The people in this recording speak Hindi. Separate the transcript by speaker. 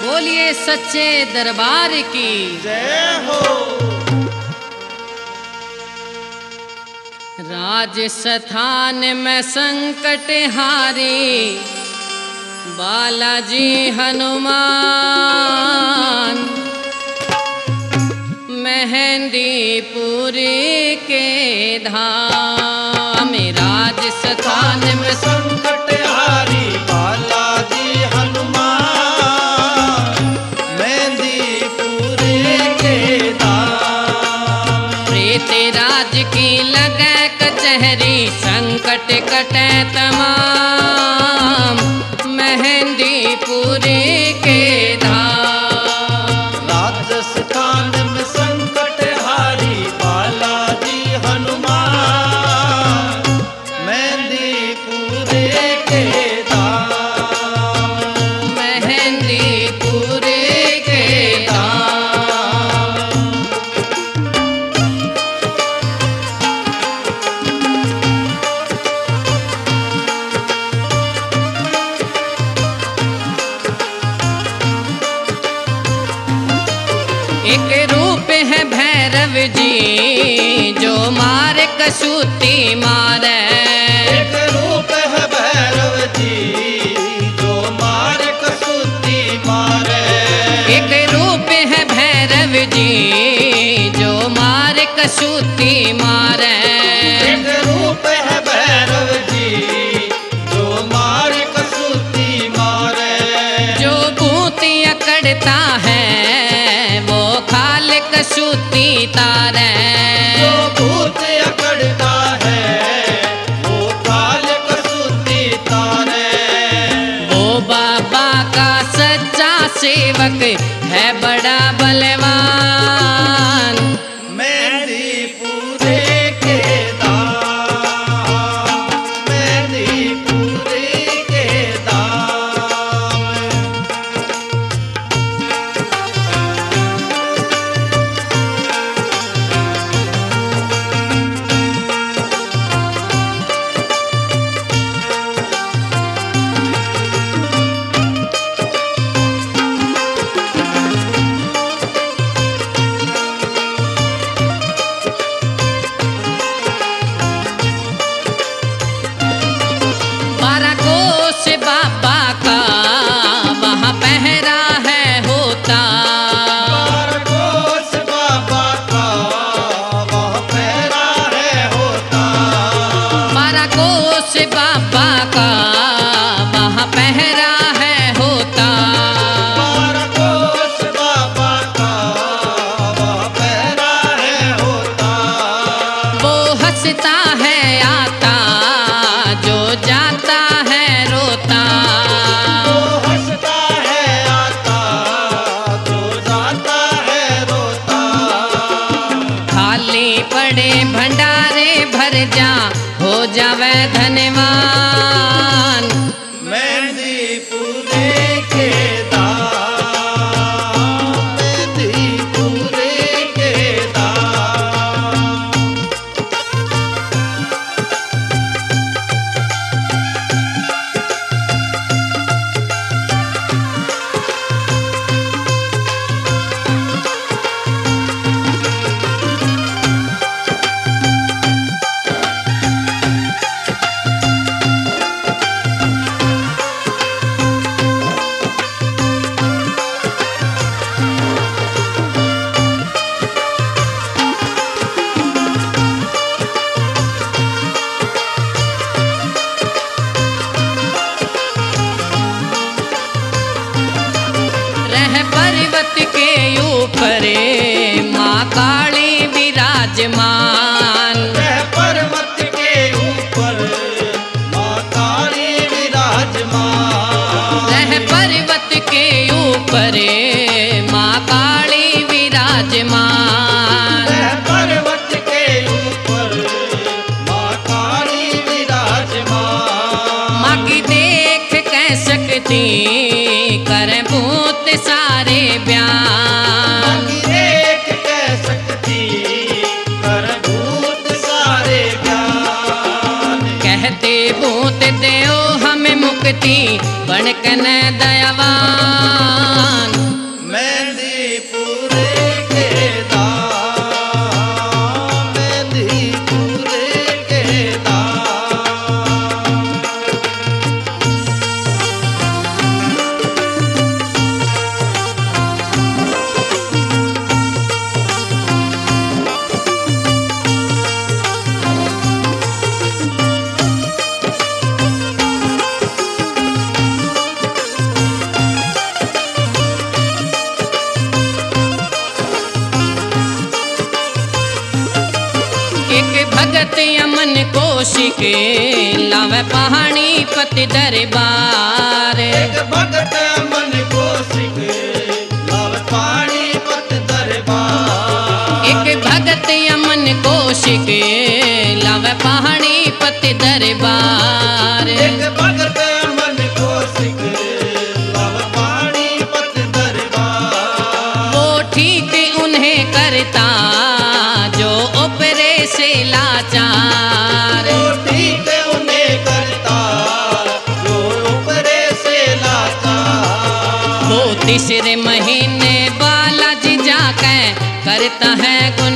Speaker 1: बोलिए सच्चे दरबार की
Speaker 2: जय हो।
Speaker 1: राजस्थान में संकट हारे बालाजी हनुमान, मेहंदीपुर के धाम। राजस्थान में
Speaker 2: संकट हारी बालाजी हनुमान, मेहंदीपुर के धाम।
Speaker 1: प्रेत राज की लगे कचहरी, संकट कटे तमाम, मेहंदीपुर के धाम।
Speaker 2: राजस्थान में संकट हारी बालाजी हनुमान, मेहंदीपुर के धाम।
Speaker 1: मेहंदीपुर के धाम। एक रूप है भैरव जी जो मारे कसूती मारे।
Speaker 2: एक रूप है भैरव जी जो मारे कसूती मारे।
Speaker 1: एक रूप है भैरव जी जो मारे कसूती मारे।
Speaker 2: एक रूप है भैरव जी जो मारे कसूती मारे।
Speaker 1: जो बूती अकड़ता है वो खाल कसूती तारे।
Speaker 2: जो भूत अकड़ता है वो काल कसूती तारे।
Speaker 1: वो बाबा का सच्चा सेवक है बड़ा बलवान,
Speaker 2: मेहंदीपुर के धाम, मेहंदीपुर के धाम।
Speaker 1: बारह कोस बाबा का वहाँ पहरा है होता।
Speaker 2: बारकोस बाबा का वह पहरा है होता।
Speaker 1: बारह कोस बाबा का वहाँ पहरा है होता।
Speaker 2: बारकोस बाबा का वह पहरा है होता।
Speaker 1: वो हंसता है आता जो जाता है रोता।
Speaker 2: वो हंसता है आता जो जाता है रोता।
Speaker 1: खाली पड़े भंडारे भर जा हो जावे धनवान,
Speaker 2: मेहंदीपुर के धाम, मेहंदीपुर के धाम।
Speaker 1: रह पर्वत के ऊपर माँ काली विराजमान।
Speaker 2: वह पर्वत के ऊपर माँ काली विराजमान।
Speaker 1: रह पर्वत के ऊपर माँ काली विराजमान।
Speaker 2: वह पर्वत के ऊपर माँ काली विराजमान।
Speaker 1: माँ की देख कह सकती कर भूत सारे बयान।
Speaker 2: एक कह सकती कर भूत सारे ज्ञान।
Speaker 1: कहते भूत देओ हमें मुक्ति बनकन दयावान, शिके लावे पहाड़ी पति दरबार।
Speaker 2: एक भगत मन को सिख लावे पानी पत दरबार।
Speaker 1: एक भगत अमन को शिके लावे पहाड़ी पति दरबार।
Speaker 2: एक भगत मन को सिख लावे पानी पत दरबार।
Speaker 1: वो ठीक उन्हें करता जो ऊपरे से लाचार।
Speaker 2: वो ठीक उन्हें करता जो ऊपरे से लाचार।
Speaker 1: वो तीसरे महीने बालाजी जाके करता है गुण